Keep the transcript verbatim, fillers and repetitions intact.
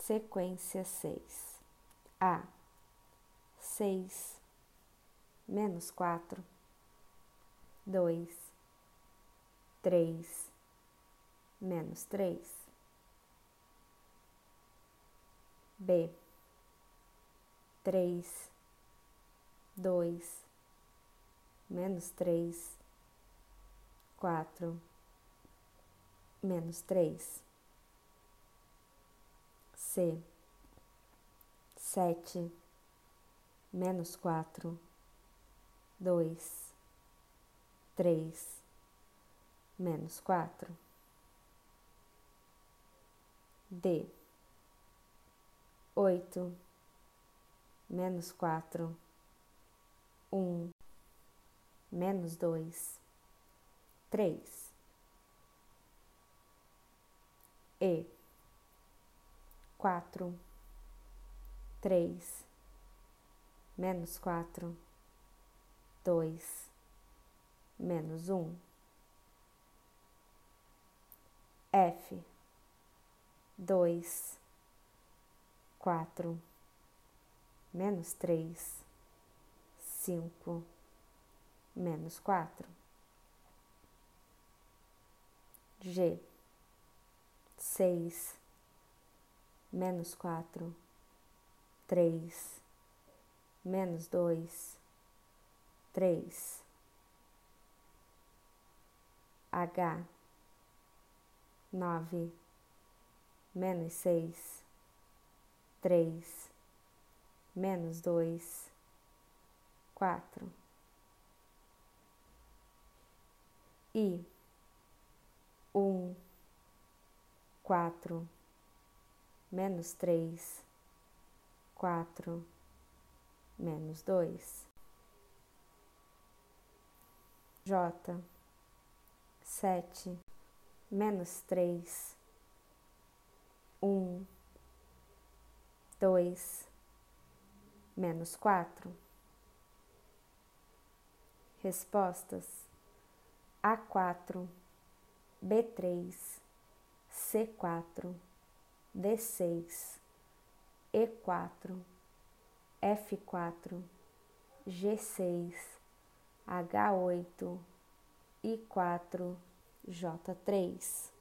sequência seis. A, seis, menos quatro, dois, três, menos três. B, três, dois, menos três, quatro, menos três. C, sete, menos quatro, dois, três, menos quatro. D, oito, menos quatro, um, menos dois, três. E, quatro, três, menos quatro, dois, menos um. F, dois, quatro, menos três, cinco, menos quatro. G, seis, menos quatro, três, menos dois, três. H, nove, menos seis, três, menos dois, quatro. I, um, quatro, menos três, quatro, menos dois. J, sete, menos três, um, dois, menos quatro. Respostas: A quatro, B três, C quatro, D seis, E quatro, F quatro, G seis, H oito, I quatro, J três.